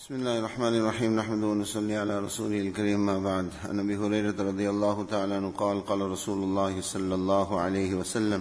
بسم الله الرحمن الرحيم نحمده ونصلي على رسوله الكريم ما بعد عن أبي هريرة رضي الله تعالى عنه قال قال رسول الله صلى الله عليه وسلم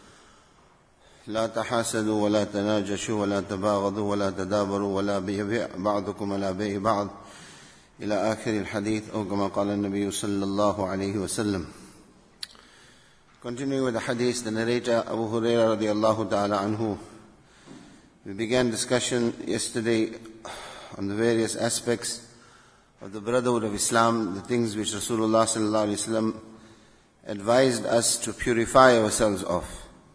لا تحاسدوا ولا تناجشوا ولا تباغضوا ولا تدابروا ولا بيع بعضكم على بيع بعض إلى آخر الحديث أو كما قال النبي صلى الله عليه وسلم. Continuing with the hadith, the narrator Abu Hurairah radiallahu ta'ala anhu. We began discussion yesterday on the various aspects of the brotherhood of Islam, the things which Rasulullah sallallahu alaihi wasallam advised us to purify ourselves of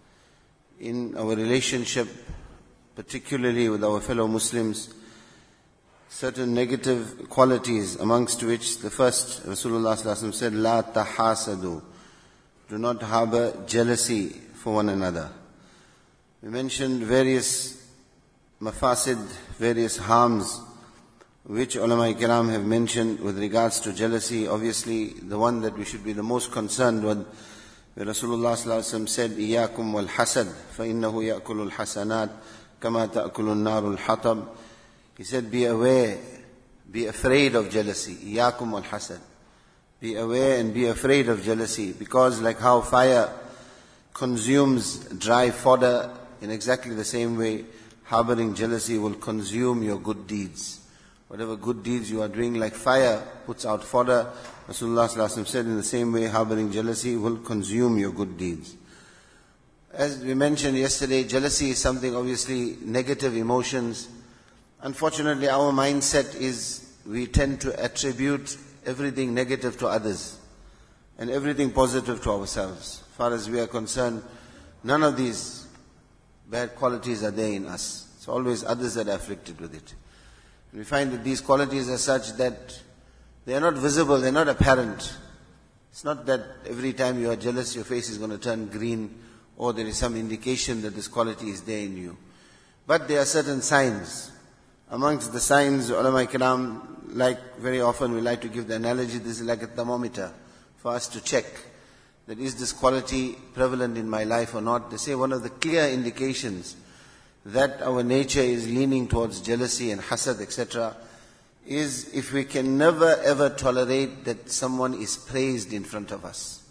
in our relationship, particularly with our fellow Muslims. Certain negative qualities, amongst which the first, Rasulullah sallallahu alaihi wasallam said, "La tahasadu." Do not harbor jealousy for one another. We mentioned various mafasid, various harms which ulama kiram have mentioned with regards to jealousy. Obviously, the one that we should be the most concerned with, where Rasulullah sallallahu alaihi wasallam said, "Iyakum wal hasad, fa innahu ya'kulu al hasanat kama ta'kulu an-naru al-hatab." He said, be aware, be afraid of jealousy. Iyakum wal hasad. Be aware and be afraid of jealousy, because like how fire consumes dry fodder, in exactly the same way, harboring jealousy will consume your good deeds. Whatever good deeds you are doing, like fire puts out fodder, Rasulullah sallallahu alaihi wasallam said, in the same way, harboring jealousy will consume your good deeds. As we mentioned yesterday, jealousy is something, obviously, negative emotions. Unfortunately, our mindset is, we tend to attribute everything negative to others and everything positive to ourselves. As far as we are concerned, none of these bad qualities are there in us. It's always others that are afflicted with it. We find that these qualities are such that they are not visible, they are not apparent. It's not that every time you are jealous, your face is going to turn green, or there is some indication that this quality is there in you. But there are certain signs. Amongst the signs, ulama kiram, like very often we like to give the analogy, this is like a thermometer for us to check that is this quality prevalent in my life or not. They say one of the clear indications that our nature is leaning towards jealousy and hasad, etc., is if we can never ever tolerate that someone is praised in front of us.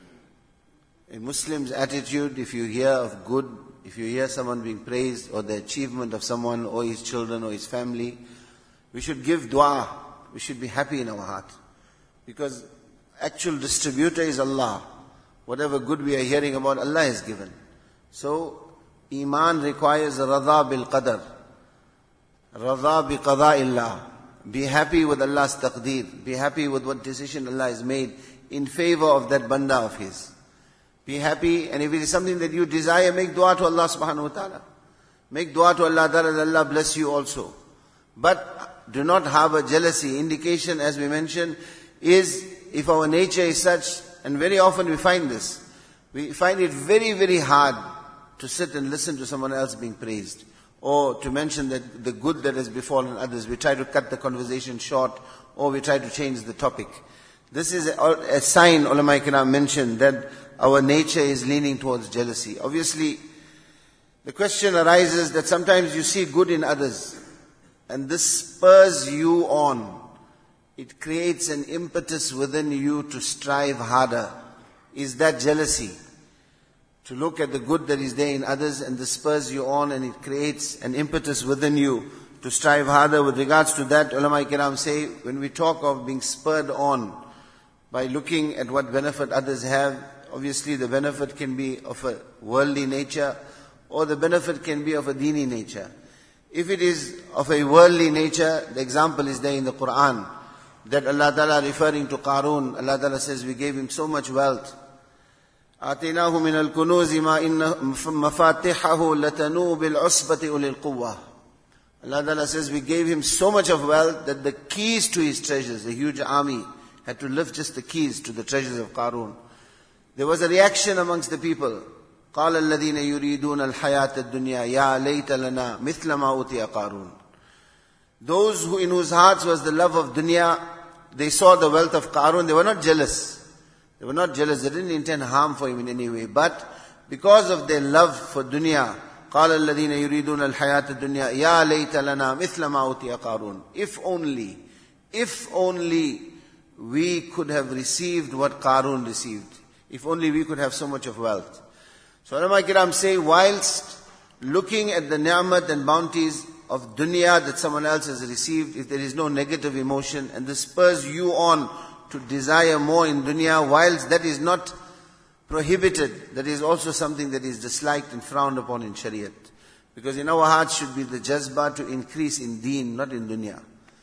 A Muslim's attitude, if you hear of good, if you hear someone being praised, or the achievement of someone, or his children, or his family, we should give dua. We should be happy in our heart. Because actual distributor is Allah. Whatever good we are hearing about, Allah has given. So, Iman requires radha bil qadar. Radha bi qada'illah. Be happy with Allah's taqdeer. Be happy with what decision Allah has made in favor of that banda of His. Be happy, and if it is something that you desire, make dua to Allah subhanahu wa ta'ala. Make dua to Allah that Allah bless you also. But do not harbor jealousy. Indication, as we mentioned, is if our nature is such, and very often we find this, we find it very, very hard to sit and listen to someone else being praised, or to mention that the good that has befallen others. We try to cut the conversation short, or we try to change the topic. This is a sign, ulama kiram mentioned, that our nature is leaning towards jealousy. Obviously, the question arises that sometimes you see good in others, and this spurs you on. It creates an impetus within you to strive harder. Is that jealousy? To look at the good that is there in others, and this spurs you on, and it creates an impetus within you to strive harder. With regards to that, ulama kiram say, when we talk of being spurred on by looking at what benefit others have, obviously the benefit can be of a worldly nature, or the benefit can be of a dini nature. If it is of a worldly nature, the example is there in the Quran, that Allah Ta'ala referring to Qarun, Allah Ta'ala says, we gave him so much wealth. آتيناه من الكنوز ما إن مفاتحه لتنوء بالعصبة أولي القوة. Allah Ta'ala says, we gave him so much of wealth that the keys to his treasures, a huge army, had to lift just the keys to the treasures of Qarun. There was a reaction amongst the people. قال الذين يريدون الحياة الدنيا يا ليت لنا مثل ما أوتي قارون. Those who in whose hearts was the love of dunya, they saw the wealth of Qarun, they were not jealous. They were not jealous, they didn't intend harm for him in any way. But because of their love for dunya, قال الذين يريدون الحياة الدنيا يا ليت لنا مثل ما أوتي قارون. If only we could have received what Qarun received. If only we could have so much of wealth. So ulama kiram say, whilst looking at the ni'mat and bounties of dunya that someone else has received, if there is no negative emotion and this spurs you on to desire more in dunya, whilst that is not prohibited, that is also something that is disliked and frowned upon in Shariat. Because in our hearts should be the jazba to increase in deen, not in dunya.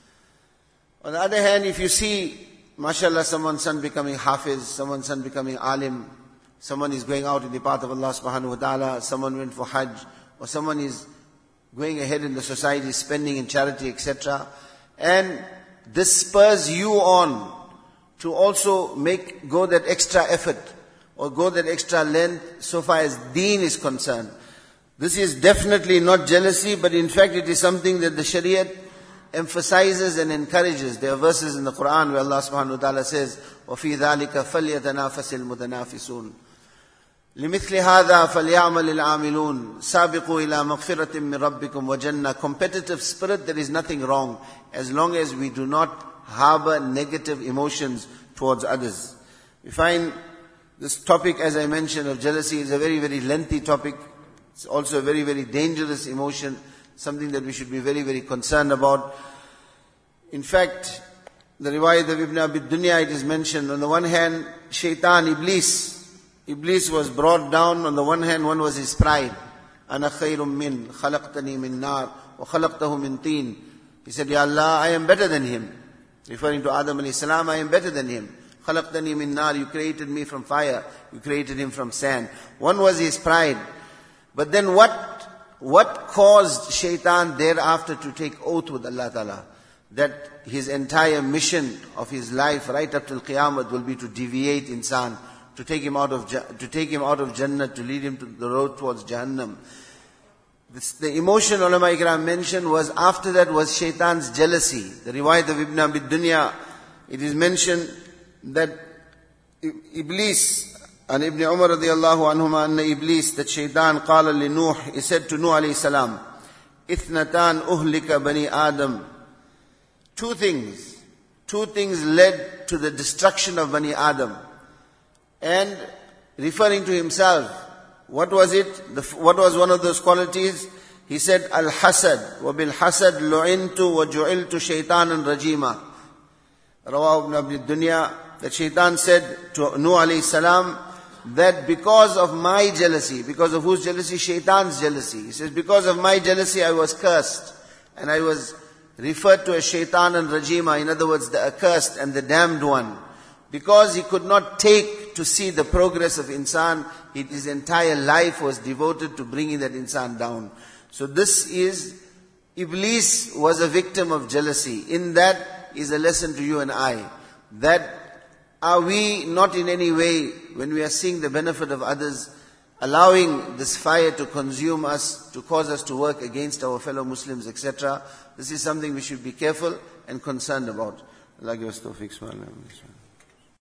On the other hand, if you see, mashallah, someone's son becoming hafiz, someone's son becoming alim, someone is going out in the path of Allah subhanahu wa ta'ala, someone went for hajj, or someone is going ahead in the society, spending in charity, etc. And this spurs you on to also go that extra effort, or go that extra length so far as deen is concerned. This is definitely not jealousy, but in fact it is something that the Shariat emphasizes and encourages. There are verses in the Quran where Allah subhanahu wa ta'ala says, وَفِي ذَلِكَ فَلْيَتَنَافَسِ الْمُتَنَافِسُونَ لِمِثْلِ هَذَا فَلْيَعْمَلِ الْعَامِلُونَ سَابِقُوا إِلَى مَغْفِرَةٍ مِّن رَبِّكُمْ وَجَنَّةٍ. Competitive spirit, there is nothing wrong, as long as we do not harbor negative emotions towards others. We find this topic, as I mentioned, of jealousy is a very, very lengthy topic. It's also a very, very dangerous emotion, something that we should be very, very concerned about. In fact, the riwayat of Ibn Abi Dunya, it is mentioned, on the one hand, Shaitan, Iblis was brought down. On the one hand, one was his pride. أَنَا خَيْرٌ مِّنْ خَلَقْتَنِي مِنْ نَارٍ وَخَلَقْتَهُ مِنْ طِينٍ. He said, Ya Allah, I am better than him. Referring to Adam alayhi salam, I am better than him. خَلَقْتَنِي مِنْ نَارٍ. You created me from fire. You created him from sand. One was his pride. But then what caused Shaitan thereafter to take oath with Allah Ta'ala? That his entire mission of his life right up till Qiyamah will be to deviate insan, to take him out of Jannah, to lead him to the road towards Jahannam. The emotion ulama ikram mentioned was, after that was Shaitan's jealousy. The riwayat of Ibn Abi Dunya, it is mentioned that Iblis, and Ibn Umar radiyallahu anhuma, anna Iblis, that Shaitan, qala li Nuh, he said to Nuh alayhi salam, Ithnatan uhlika bani Adam. Two things led to the destruction of Bani Adam. And referring to himself, what was it? What was one of those qualities? He said, Al-Hasad, wa bil-Hasad lu'intu wa ju'iltu shaytanan rajima. Rawah ibn Abi Dunya, that Shaitan said to Nuh alayhi salam, that because of my jealousy, because of whose jealousy? Shaitan's jealousy. He says, because of my jealousy I was cursed, and I was referred to as Shaitan and Rajima, in other words, the accursed and the damned one. Because he could not take to see the progress of insan, his entire life was devoted to bringing that insan down. So this is, Iblis was a victim of jealousy. In that is a lesson to you and I, that are we not in any way, when we are seeing the benefit of others, allowing this fire to consume us, to cause us to work against our fellow Muslims, etc. This is something we should be careful and concerned about. Allah give us tawfiq.